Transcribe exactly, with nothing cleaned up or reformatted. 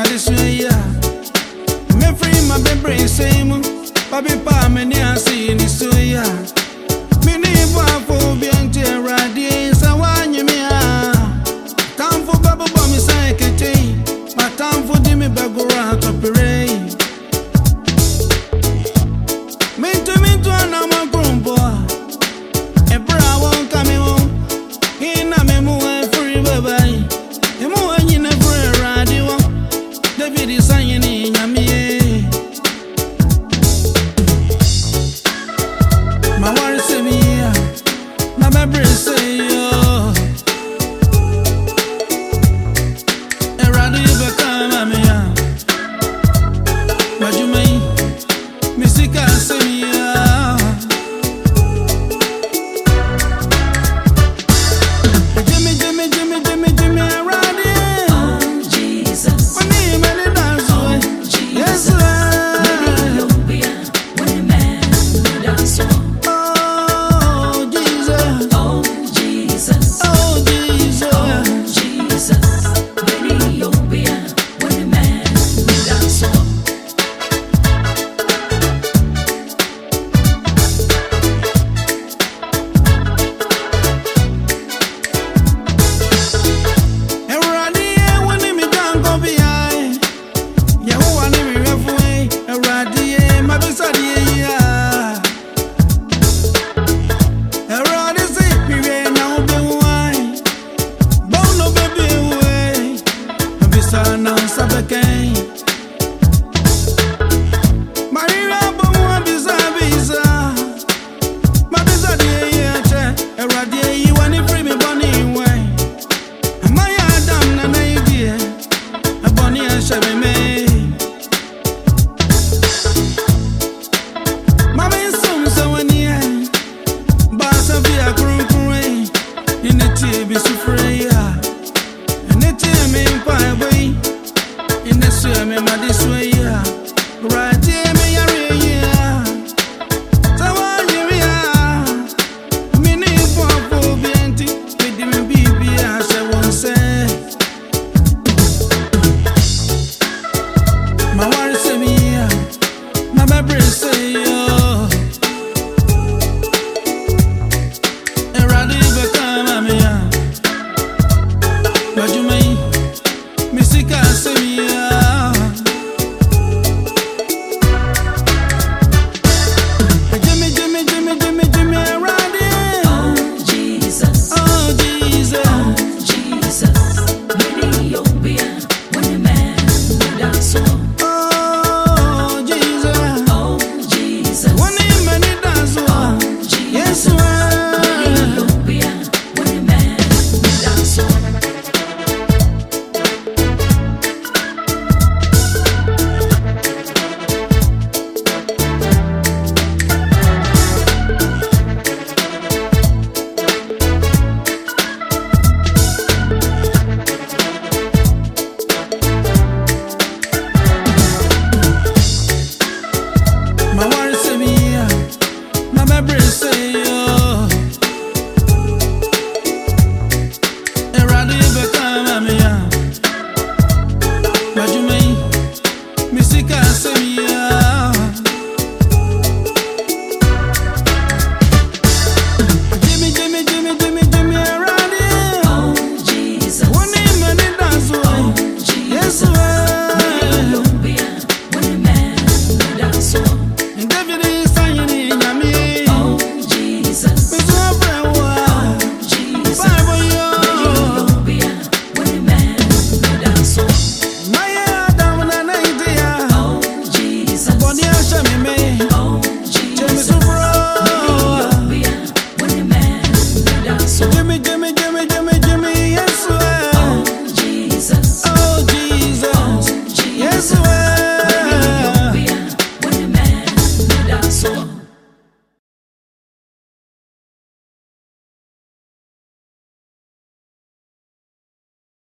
this way, yeah. Me free my baby, same. Papi pa me ni asi ni so yeah. Me ni pa for bien te radi sa wanye me ah. Time for babu ba mi say kete. My time for di me bagora to pray. Me to me to na ma grumbo. E bra won come home. Ina me mu e free bye. E mu anyi na free radi wo. David is saying ni nyame. My worry say me, my memory say yo. E radi bekana me ya. Majumai, misika say me ya. Jimmy, Jimmy, Jimmy, Jimmy, Jimmy, radi. Oh Jesus, When he made it dance, oh yes, Jesus, Lord. baby, you'll be a when a man dance. Oh Jesus, Oh Jesus, oh Jesus. oh Jesus, baby, you'll be a when a man dance. Eradi e woni mi dango bi ai. Ye wo wani mi refu e. Eradi e ma bi sa di e ya. Eradi si mi re na o bi wai. Bono baby we. Ma bi sa na sa beken. Marira bo mo bi sa bi sa. Ma bi sa di e ya che. Eradi e wani free me boni we. My Adam na na idea, a bonny and shabby me. Mamma is some so near, but of your crew crane in the T B Sufreya, and the team in Pie Way in the swim in my this way. Right here, me area. So, what you are, mini for for Bianti, with the baby, as I won't say. My worry say me, my memory say yo. Eradi bekana me ya. Majumai, misika say me ya. Jimmy, Jimmy, Jimmy, Jimmy, Jimmy, Eradi. Oh Jesus, Oh Jesus, oh Jesus, baby, you'll be a when a man dance.